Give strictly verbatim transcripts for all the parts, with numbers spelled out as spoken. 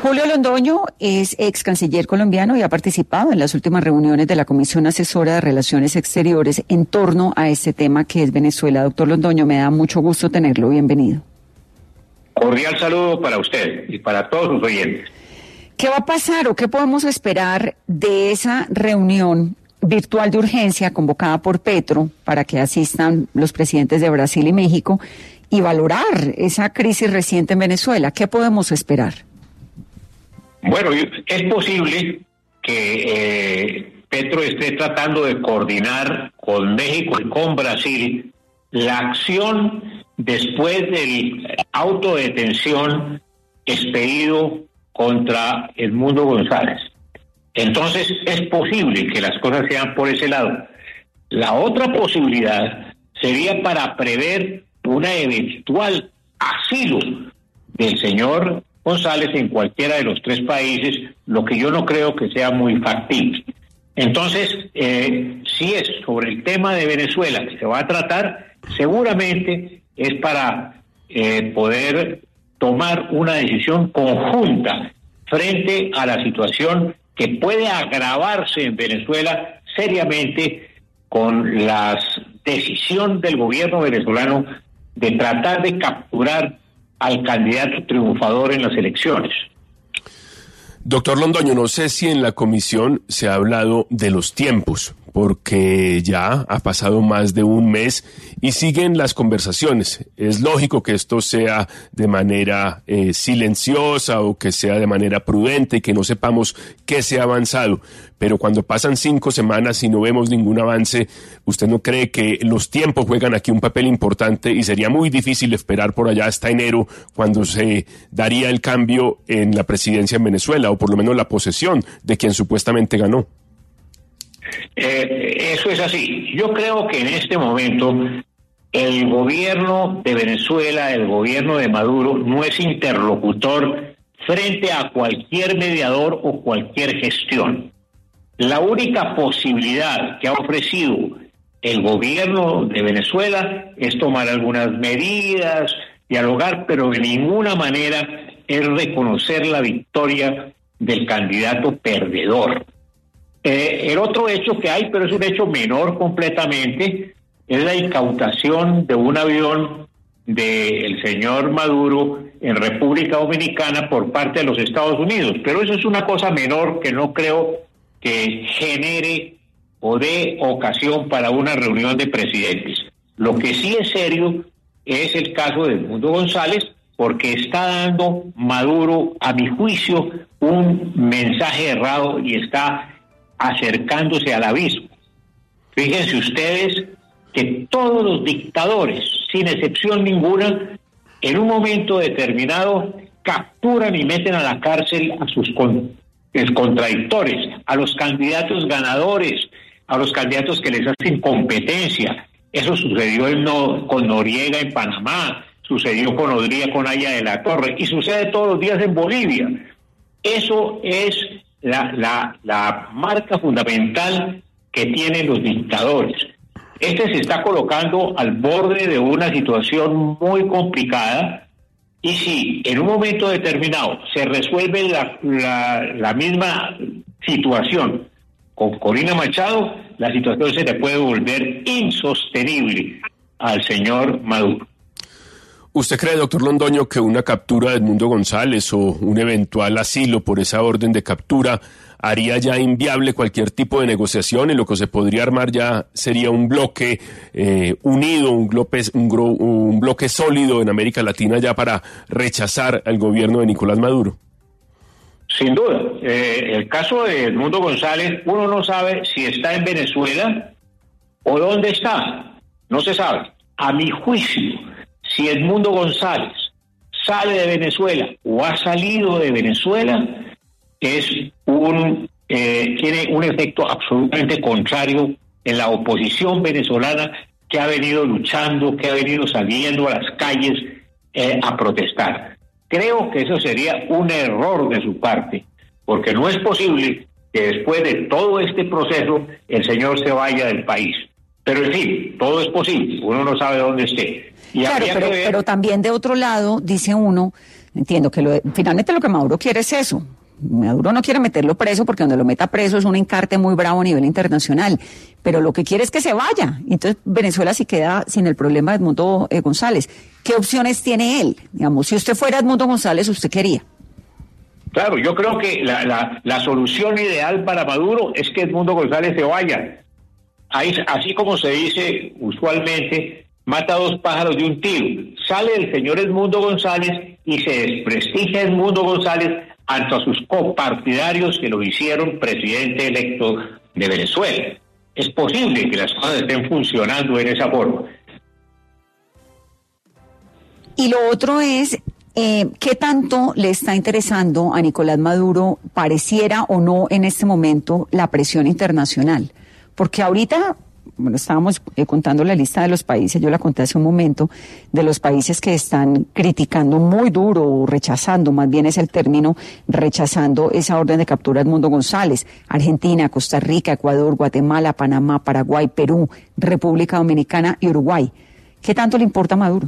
Julio Londoño es ex canciller colombiano y ha participado en las últimas reuniones de la Comisión Asesora de Relaciones Exteriores en torno a este tema que es Venezuela. Doctor Londoño, me da mucho gusto tenerlo. Bienvenido. Cordial saludo para usted y para todos sus oyentes. ¿Qué va a pasar o qué podemos esperar de esa reunión virtual de urgencia convocada por Petro para que asistan los presidentes de Brasil y México y valorar esa crisis reciente en Venezuela? ¿Qué podemos esperar? Bueno, es posible que eh, Petro esté tratando de coordinar con México y con Brasil la acción después del auto de detención expedido contra Edmundo González. Entonces es posible que las cosas sean por ese lado. La otra posibilidad sería para prever una eventual asilo del señor González en cualquiera de los tres países, lo que yo no creo que sea muy factible. Entonces, eh, si es sobre el tema de Venezuela que se va a tratar, seguramente es para eh, poder tomar una decisión conjunta frente a la situación que puede agravarse en Venezuela seriamente con la decisión del gobierno venezolano de tratar de capturar al candidato triunfador en las elecciones. Doctor Londoño, no sé si en la comisión se ha hablado de los tiempos, porque ya ha pasado más de un mes y siguen las conversaciones. Es lógico que esto sea de manera eh, silenciosa o que sea de manera prudente y que no sepamos qué se ha avanzado. Pero cuando pasan cinco semanas y no vemos ningún avance, ¿usted no cree que los tiempos juegan aquí un papel importante y sería muy difícil esperar por allá hasta enero cuando se daría el cambio en la presidencia en Venezuela o por lo menos la posesión de quien supuestamente ganó? Eh, eso es así. Yo creo que en este momento el gobierno de Venezuela, el gobierno de Maduro, no es interlocutor frente a cualquier mediador o cualquier gestión. La única posibilidad que ha ofrecido el gobierno de Venezuela es tomar algunas medidas, dialogar, pero de ninguna manera es reconocer la victoria del candidato perdedor. Eh, el otro hecho que hay, pero es un hecho menor completamente, es la incautación de un avión del señor Maduro en República Dominicana por parte de los Estados Unidos. Pero eso es una cosa menor que no creo que genere o dé ocasión para una reunión de presidentes. Lo que sí es serio es el caso de Edmundo González, porque está dando Maduro, a mi juicio, un mensaje errado y está acercándose al abismo. Fíjense ustedes que todos los dictadores, sin excepción ninguna, en un momento determinado capturan y meten a la cárcel a sus con, contradictores, a los candidatos ganadores, a los candidatos que les hacen competencia. Eso sucedió en no, con Noriega en Panamá, sucedió con Odría con Aya de la Torre y sucede todos los días en Bolivia. Eso es La, la, la marca fundamental que tienen los dictadores. Este se está colocando al borde de una situación muy complicada y si en un momento determinado se resuelve la, la, la misma situación con Corina Machado, la situación se le puede volver insostenible al señor Maduro. ¿Usted cree, doctor Londoño, que una captura de Edmundo González o un eventual asilo por esa orden de captura haría ya inviable cualquier tipo de negociación y lo que se podría armar ya sería un bloque eh, unido, un bloque, un, gro, un bloque sólido en América Latina ya para rechazar al gobierno de Nicolás Maduro? Sin duda. Eh, el caso de Edmundo González, uno no sabe si está en Venezuela o dónde está. No se sabe. A mi juicio, si Edmundo González sale de Venezuela o ha salido de Venezuela, es un eh, tiene un efecto absolutamente contrario en la oposición venezolana que ha venido luchando, que ha venido saliendo a las calles eh, a protestar. Creo que eso sería un error de su parte, porque no es posible que después de todo este proceso el señor se vaya del país. Pero en fin, todo es posible, uno no sabe dónde esté. Y claro, pero, ver... pero también de otro lado, dice uno, Entiendo que lo, finalmente lo que Maduro quiere es eso. Maduro no quiere meterlo preso porque donde lo meta preso es un encarte muy bravo a nivel internacional, pero lo que quiere es que se vaya. Entonces Venezuela sí queda sin el problema de Edmundo eh, González. ¿Qué opciones tiene él? Digamos, si usted fuera Edmundo González, ¿usted quería? Claro, yo creo que la, la, la solución ideal para Maduro es que Edmundo González se vaya. Ahí, así como se dice usualmente, mata dos pájaros de un tiro. Sale el señor Edmundo González y se desprestigia Edmundo González ante sus copartidarios que lo hicieron presidente electo de Venezuela. Es posible que las cosas estén funcionando en esa forma. Y lo otro es, eh, ¿qué tanto le está interesando a Nicolás Maduro, pareciera o no en este momento, la presión internacional? Porque ahorita, bueno, estábamos eh, contando la lista de los países, yo la conté hace un momento, de los países que están criticando muy duro, o rechazando, más bien es el término, rechazando esa orden de captura de Edmundo González. Argentina, Costa Rica, Ecuador, Guatemala, Panamá, Paraguay, Perú, República Dominicana y Uruguay. ¿Qué tanto le importa a Maduro?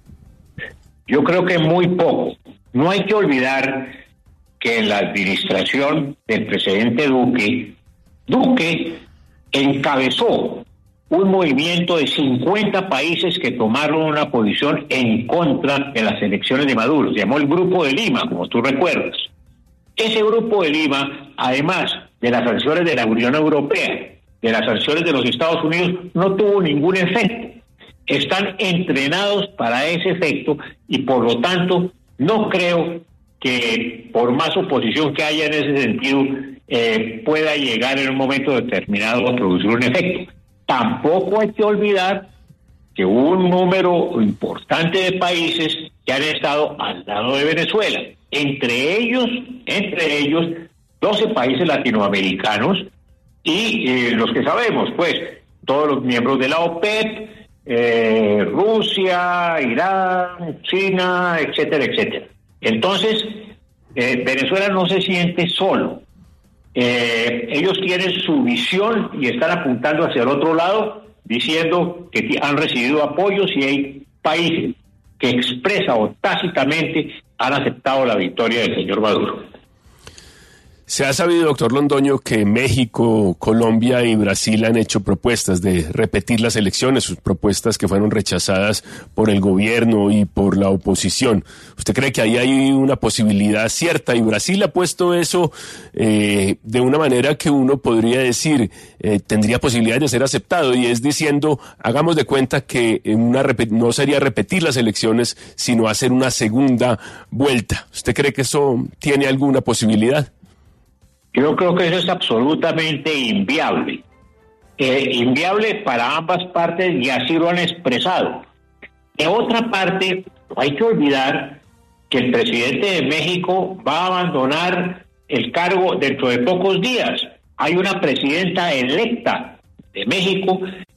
Yo creo que muy poco. No hay que olvidar que en la administración del presidente Duque, Duque encabezó un movimiento de cincuenta países que tomaron una posición en contra de las elecciones de Maduro. Se llamó el Grupo de Lima, como tú recuerdas. Ese Grupo de Lima, además de las sanciones de la Unión Europea, de las sanciones de los Estados Unidos, no tuvo ningún efecto. Están entrenados para ese efecto y por lo tanto no creo que por más oposición que haya en ese sentido eh, pueda llegar en un momento determinado a producir un efecto. Tampoco hay que olvidar que hubo un número importante de países que han estado al lado de Venezuela, entre ellos, entre ellos doce países latinoamericanos y eh, los que sabemos, pues, todos los miembros de la OPEP, eh, Rusia, Irán, China, etcétera, etcétera. Entonces, eh, Venezuela no se siente solo. Eh, ellos tienen su visión y están apuntando hacia el otro lado, diciendo que han recibido apoyos y hay países que expresa o tácitamente han aceptado la victoria del señor Maduro. Se ha sabido, doctor Londoño, que México, Colombia y Brasil han hecho propuestas de repetir las elecciones, sus propuestas que fueron rechazadas por el gobierno y por la oposición. ¿Usted cree que ahí hay una posibilidad cierta? Y Brasil ha puesto eso eh, de una manera que uno podría decir eh, tendría posibilidades de ser aceptado, y es diciendo, hagamos de cuenta que una rep- no sería repetir las elecciones, sino hacer una segunda vuelta. ¿Usted cree que eso tiene alguna posibilidad? Yo creo que eso es absolutamente inviable. Eh, inviable para ambas partes y así lo han expresado. De otra parte, no hay que olvidar que el presidente de México va a abandonar el cargo dentro de pocos días. Hay una presidenta electa de México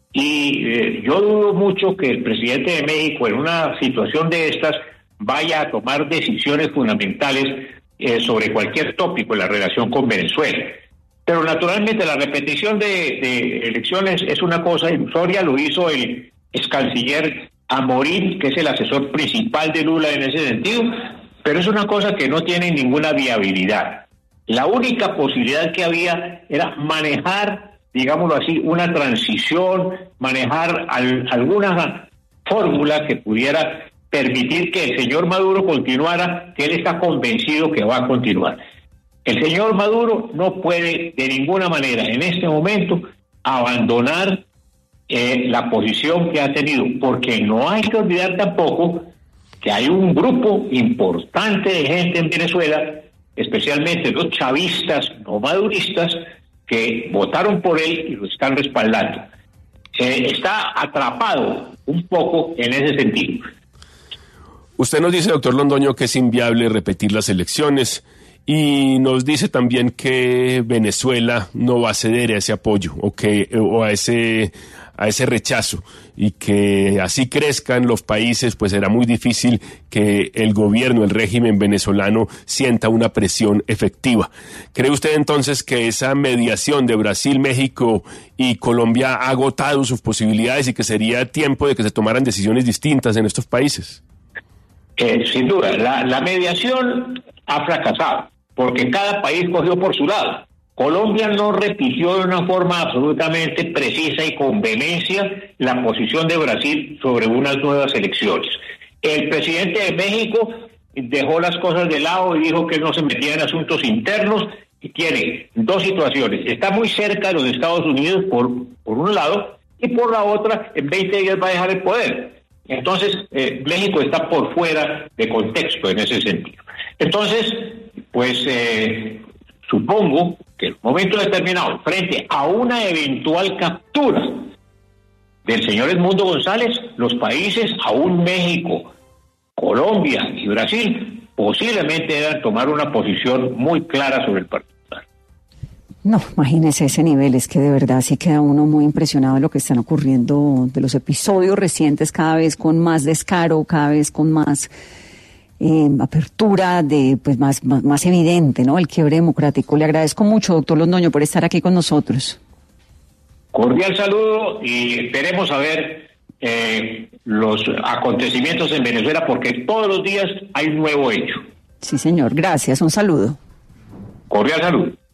y eh, yo dudo mucho que el presidente de México en una situación de estas vaya a tomar decisiones fundamentales Eh, sobre cualquier tópico en la relación con Venezuela. Pero naturalmente la repetición de, de elecciones es una cosa ilusoria, lo hizo el ex canciller Amorín, que es el asesor principal de Lula en ese sentido, pero es una cosa que no tiene ninguna viabilidad. La única posibilidad que había era manejar, digámoslo así, una transición, manejar al, alguna fórmula que pudiera permitir que el señor Maduro continuara, que él está convencido que va a continuar. El señor Maduro no puede de ninguna manera en este momento abandonar eh, la posición que ha tenido, porque no hay que olvidar tampoco que hay un grupo importante de gente en Venezuela, especialmente los chavistas no maduristas, que votaron por él y lo están respaldando. Eh, está atrapado un poco en ese sentido. Usted nos dice, doctor Londoño, que es inviable repetir las elecciones y nos dice también que Venezuela no va a ceder a ese apoyo o que o a ese a ese rechazo, y que así crezcan los países, pues será muy difícil que el gobierno, el régimen venezolano sienta una presión efectiva. ¿Cree usted entonces que esa mediación de Brasil, México y Colombia ha agotado sus posibilidades y que sería tiempo de que se tomaran decisiones distintas en estos países? Eh, sin duda, la, la mediación ha fracasado, porque cada país cogió por su lado. Colombia no repitió de una forma absolutamente precisa y con vehemencia la posición de Brasil sobre unas nuevas elecciones. El presidente de México dejó las cosas de lado y dijo que no se metía en asuntos internos, y tiene dos situaciones. Está muy cerca de los Estados Unidos por, por un lado, y por la otra, en veinte días va a dejar el poder. Entonces, eh, México está por fuera de contexto en ese sentido. Entonces, pues eh, supongo que en un momento determinado, frente a una eventual captura del señor Edmundo González, los países, aún México, Colombia y Brasil, posiblemente deban tomar una posición muy clara sobre el particular. No, imagínese ese nivel, es que de verdad sí queda uno muy impresionado de lo que están ocurriendo, de los episodios recientes, cada vez con más descaro, cada vez con más eh, apertura, de pues más, más, más evidente, ¿no? El quiebre democrático. Le agradezco mucho, doctor Londoño, por estar aquí con nosotros. Cordial saludo y esperemos a ver eh, los acontecimientos en Venezuela, porque todos los días hay un nuevo hecho. Sí, señor. Gracias. Un saludo. Cordial saludo.